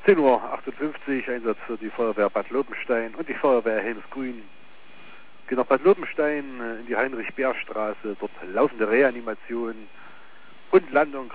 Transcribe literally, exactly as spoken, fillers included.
zehn Uhr achtundfünfzig, Einsatz für die Feuerwehr Bad Lobenstein und die Feuerwehr Helmsgrün. Geht nach Bad Lobenstein in die Heinrich-Beer-Straße, dort laufende Reanimation und Landung